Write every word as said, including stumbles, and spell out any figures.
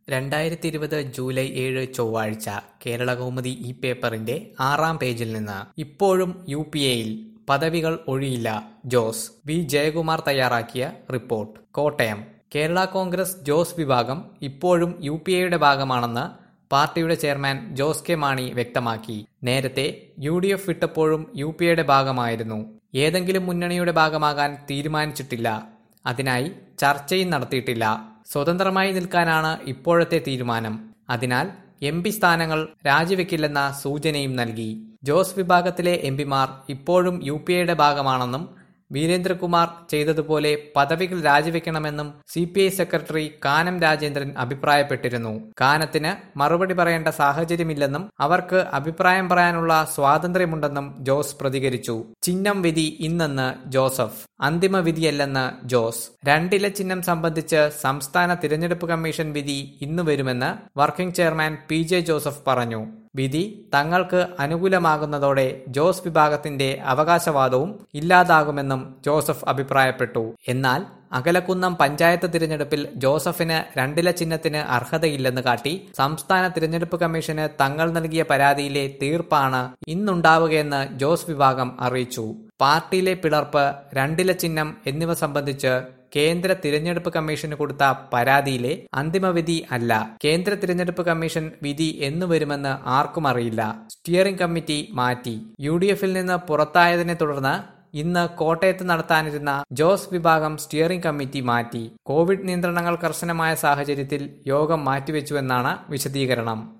രണ്ടായിരത്തി ഇരുപത് ജൂലൈ ഏഴ് ചൊവ്വാഴ്ച കേരളകൗമുദി ഈ പേപ്പറിന്റെ ആറാം പേജിൽ നിന്ന് ഇപ്പോഴും യു പി എയിൽ പദവികൾ ഒഴിയില്ല ജോസ് വി ജയകുമാർ തയ്യാറാക്കിയ റിപ്പോർട്ട്. കോട്ടയം കേരള കോൺഗ്രസ് ജോസ് വിഭാഗം ഇപ്പോഴും യു പി എയുടെ ഭാഗമാണെന്ന് പാർട്ടിയുടെ ചെയർമാൻ ജോസ് കെ മാണി വ്യക്തമാക്കി. നേരത്തെ യു ഡി എഫ് വിട്ടപ്പോഴും യു പി എയുടെ ഭാഗമായിരുന്നു. ഏതെങ്കിലും മുന്നണിയുടെ ഭാഗമാകാൻ തീരുമാനിച്ചിട്ടില്ല. അതിനായി ചർച്ചയും നടത്തിയിട്ടില്ല. സ്വതന്ത്രമായി നിൽക്കാനാണ് ഇപ്പോഴത്തെ തീരുമാനം. അതിനാൽ എം പി സ്ഥാനങ്ങൾ രാജിവെക്കില്ലെന്ന സൂചനയും നൽകി. ജോസ് വിഭാഗത്തിലെ എം പിമാർ ഇപ്പോഴും യു പി എയുടെ ഭാഗമാണെന്നും വീരേന്ദ്രകുമാർ ചെയ്തതുപോലെ പദവികൾ രാജിവെക്കണമെന്നും C P I secretary Kanam Rajendran അഭിപ്രായപ്പെട്ടിരുന്നു. കാനത്തിന് മറുപടി പറയേണ്ട സാഹചര്യമില്ലെന്നും അവർക്ക് അഭിപ്രായം പറയാനുള്ള സ്വാതന്ത്ര്യമുണ്ടെന്നും ജോസ് പ്രതികരിച്ചു. ചിഹ്നം വിധി ഇന്നെന്ന് ജോസഫ്, അന്തിമ വിധിയല്ലെന്ന് ജോസ്. രണ്ടില ചിഹ്നം സംബന്ധിച്ച് സംസ്ഥാന തിരഞ്ഞെടുപ്പ് കമ്മീഷൻ വിധി ഇന്നു വരുമെന്ന് working chairman P J Joseph പറഞ്ഞു. വിധി തങ്ങൾക്ക് അനുകൂലമാകുന്നതോടെ ജോസ് വിഭാഗത്തിന്റെ അവകാശവാദവും ഇല്ലാതാകുമെന്നും ജോസഫ് അഭിപ്രായപ്പെട്ടു. എന്നാൽ അകലക്കുന്നം പഞ്ചായത്ത് തിരഞ്ഞെടുപ്പിൽ ജോസഫിന് രണ്ടില ചിഹ്നത്തിന് അർഹതയില്ലെന്ന് കാട്ടി സംസ്ഥാന തിരഞ്ഞെടുപ്പ് കമ്മീഷന് തങ്ങൾ നൽകിയ പരാതിയിലെ തീർപ്പാണ് ഇന്നുണ്ടാവുകയെന്ന് ജോസ് വിഭാഗം അറിയിച്ചു. പാർട്ടിയിലെ പിളർപ്പ്, രണ്ടില ചിഹ്നം എന്നിവ സംബന്ധിച്ച് കേന്ദ്ര തിരഞ്ഞെടുപ്പ് കമ്മീഷന് കൊടുത്ത പരാതിയിലെ അന്തിമവിധി അല്ല. കേന്ദ്ര തിരഞ്ഞെടുപ്പ് കമ്മീഷൻ വിധി എന്നു വരുമെന്ന് ആർക്കും അറിയില്ല. സ്റ്റിയറിംഗ് കമ്മിറ്റി മാറ്റി. യു ഡി എഫിൽ നിന്ന് പുറത്തായതിനെ തുടർന്ന് ഇന്ന് കോട്ടയത്ത് നടത്താനിരുന്ന ജോസ് വിഭാഗം സ്റ്റിയറിംഗ് കമ്മിറ്റി മാറ്റി. കോവിഡ് നിയന്ത്രണങ്ങൾ കർശനമായ സാഹചര്യത്തിൽ യോഗം മാറ്റിവെച്ചുവെന്നാണ് വിശദീകരണം.